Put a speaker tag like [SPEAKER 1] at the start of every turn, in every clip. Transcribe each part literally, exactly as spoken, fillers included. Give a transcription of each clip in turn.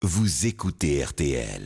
[SPEAKER 1] Vous écoutez R T L.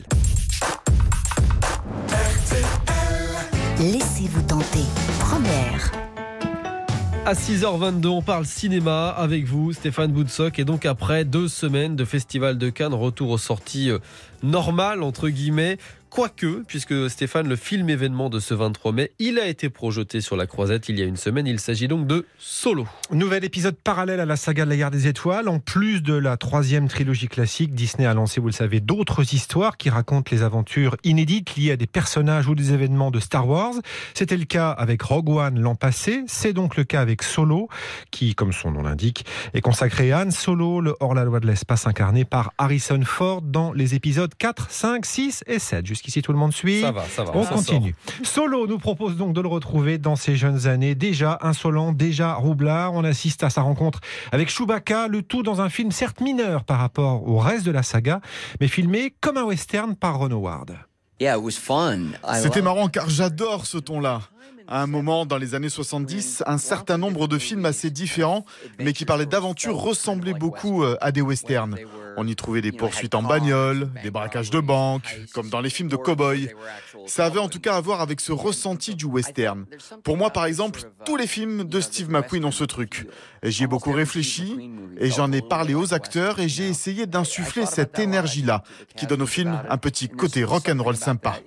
[SPEAKER 2] Laissez-vous tenter. Première.
[SPEAKER 3] À six heures vingt-deux, on parle cinéma avec vous, Stéphane Boutsock. Et donc après deux semaines de Festival de Cannes, retour aux sorties euh, normales, entre guillemets. Quoique, puisque Stéphane, le film événement de ce vingt-trois mai, il a été projeté sur la Croisette il y a une semaine. Il s'agit donc de Solo.
[SPEAKER 4] Nouvel épisode parallèle à la saga de la Guerre des Étoiles. En plus de la troisième trilogie classique, Disney a lancé, vous le savez, d'autres histoires qui racontent les aventures inédites liées à des personnages ou des événements de Star Wars. C'était le cas avec Rogue One l'an passé. C'est donc le cas avec Solo, qui, comme son nom l'indique, est consacré à Han Solo, le hors-la-loi de l'espace incarné par Harrison Ford dans les épisodes quatre, cinq, six et sept. Jusqu'ici, tout le monde suit.
[SPEAKER 3] Ça va, ça va.
[SPEAKER 4] On
[SPEAKER 3] ça
[SPEAKER 4] continue.
[SPEAKER 3] Sort.
[SPEAKER 4] Solo nous propose donc de le retrouver dans ses jeunes années, déjà insolent, déjà roublard. On assiste à sa rencontre avec Chewbacca, le tout dans un film certes mineur par rapport au reste de la saga, mais filmé comme un western par Ron Howard.
[SPEAKER 5] C'était marrant car j'adore ce ton-là. À un moment, dans les années soixante-dix, un certain nombre de films assez différents, mais qui parlaient d'aventure, ressemblaient beaucoup à des westerns. On y trouvait des poursuites en bagnole, des braquages de banque, comme dans les films de cow-boys. Ça avait en tout cas à voir avec ce ressenti du western. Pour moi, par exemple, tous les films de Steve McQueen ont ce truc. J'y ai beaucoup réfléchi et j'en ai parlé aux acteurs et j'ai essayé d'insuffler cette énergie-là qui donne au film un petit côté rock'n'roll sympa.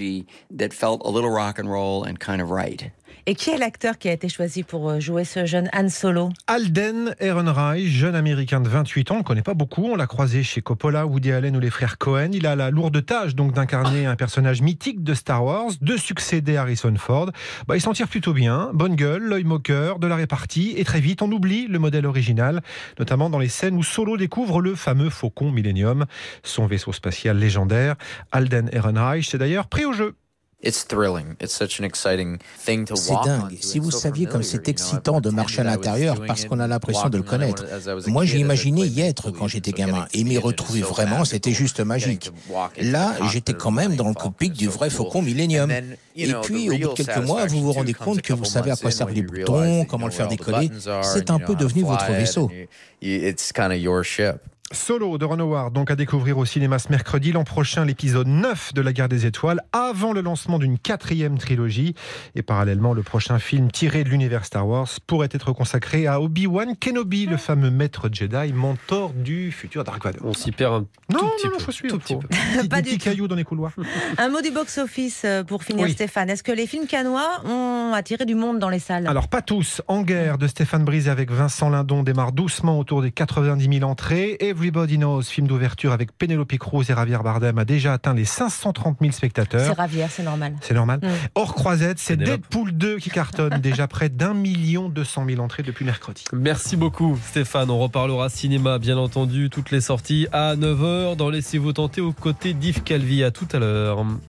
[SPEAKER 6] Et qui est l'acteur qui a été choisi pour jouer ce jeune Han Solo ?
[SPEAKER 4] Alden Ehrenreich, jeune américain de vingt-huit ans, on ne le connaît pas beaucoup, on l'a croisé chez Coppola, Woody Allen ou les frères Cohen. Il a la lourde tâche donc d'incarner un personnage mythique de Star Wars, de succéder à Harrison Ford. Bah, il s'en tire plutôt bien, bonne gueule, l'œil moqueur, de la répartie, et très vite on oublie le modèle original, notamment dans les scènes où Solo découvre le fameux Faucon Millennium, son vaisseau spatial légendaire. Alden Ehrenreich s'est d'ailleurs pris au jeu.
[SPEAKER 7] C'est dingue. Si vous saviez comme c'est excitant de marcher à l'intérieur parce qu'on a l'impression de le connaître. Moi, j'ai imaginé y être quand j'étais gamin et m'y retrouver vraiment, c'était juste magique. Là, j'étais quand même dans le cockpit du vrai Faucon Millennium. Et puis, au bout de quelques mois, vous vous rendez compte que vous savez à quoi servent les boutons, comment le faire décoller. C'est un peu devenu votre vaisseau.
[SPEAKER 4] Solo de Ron Howard, donc à découvrir au cinéma ce mercredi. L'an prochain, l'épisode neuf de la Guerre des Étoiles, avant le lancement d'une quatrième trilogie. Et parallèlement, le prochain film tiré de l'univers Star Wars pourrait être consacré à Obi-Wan Kenobi, le fameux maître Jedi, mentor du futur Dark Vador.
[SPEAKER 3] On s'y perd un
[SPEAKER 4] non,
[SPEAKER 3] tout
[SPEAKER 4] non,
[SPEAKER 3] petit
[SPEAKER 4] non,
[SPEAKER 3] peu.
[SPEAKER 4] faut suivre.
[SPEAKER 3] Tout petit peu.
[SPEAKER 4] Des
[SPEAKER 6] Pas
[SPEAKER 4] petits
[SPEAKER 6] du
[SPEAKER 4] cailloux dans les couloirs.
[SPEAKER 6] Un mot du box-office pour finir,
[SPEAKER 4] Oui.
[SPEAKER 6] Stéphane. Est-ce que les films cannois ont attiré du monde dans les salles ?
[SPEAKER 4] Alors, pas tous. En guerre de Stéphane Brisé avec Vincent Lindon démarre doucement autour des quatre-vingt-dix mille entrées. Everybody Knows, film d'ouverture avec Penelope Cruz et Javier Bardem, a déjà atteint les cinq cent trente mille spectateurs.
[SPEAKER 6] C'est Javier, c'est normal.
[SPEAKER 4] C'est normal.
[SPEAKER 6] Mm.
[SPEAKER 4] Hors croisette, c'est
[SPEAKER 3] Pénélope.
[SPEAKER 4] Deadpool deux qui cartonne. Déjà près d'un million deux cent mille entrées depuis mercredi.
[SPEAKER 3] Merci beaucoup Stéphane, on reparlera cinéma bien entendu, toutes les sorties à neuf heures dans Laissez-vous tenter aux côtés d'Yves Calvi. À tout à l'heure.